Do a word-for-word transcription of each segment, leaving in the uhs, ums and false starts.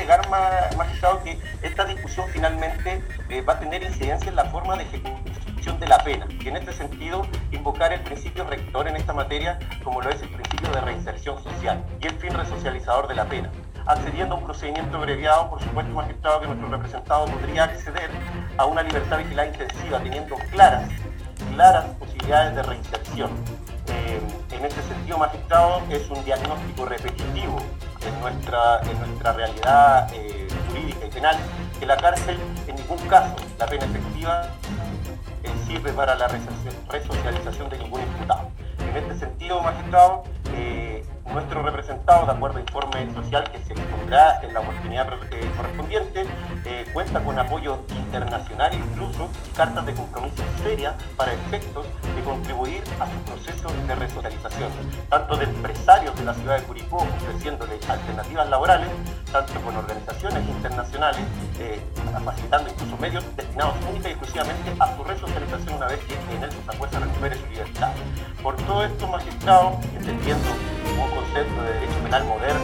agregar, magistrado, que esta discusión finalmente eh, va a tener incidencia en la forma de ejecución de la pena, y en este sentido invocar el principio rector en esta materia, como lo es el principio de reinserción social y el fin resocializador de la pena, accediendo a un procedimiento abreviado. Por supuesto, magistrado, que nuestro representado podría acceder a una libertad vigilada intensiva, teniendo claras, claras posibilidades de reinserción. Eh, en este sentido, magistrado, es un diagnóstico repetitivo en nuestra, en nuestra realidad eh, jurídica y penal, que la cárcel en ningún caso, la pena efectiva, eh, sirve para la resocialización de ningún imputado. En este sentido, magistrado, eh, nuestro representado, de acuerdo al informe social que se expondrá en la oportunidad eh, correspondiente, eh, cuenta con apoyo internacional, incluso cartas de compromiso serias para efectos de contribuir a su proceso de resocialización, tanto de empresarios de la ciudad de Curicó ofreciéndole alternativas laborales, tanto con organizaciones internacionales, eh, facilitando incluso medios destinados única y exclusivamente a su resocialización una vez que en él se Jueza recupere su libertad. Por todo esto, magistrado, entendiendo un concepto de derecho penal moderno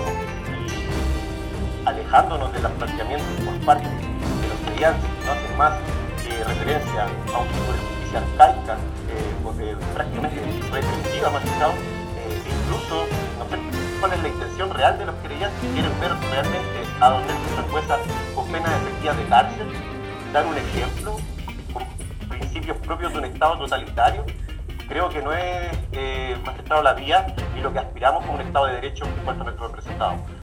y alejándonos de los planteamientos por parte de los mediantes que no hacen más que referencia a un tipo de justicia arcaica, eh, eh, prácticamente represiva, magistrado, eh, incluso no sé cuál es la intención real de los querellantes, si quieren ver realmente a dónde se Jueza con penas efectivas de cárcel, dar un ejemplo con principios propios de un Estado totalitario. Creo que no es, eh, magistrado, la vía y lo que aspiramos como un Estado de Derecho en cuanto a nuestro representado.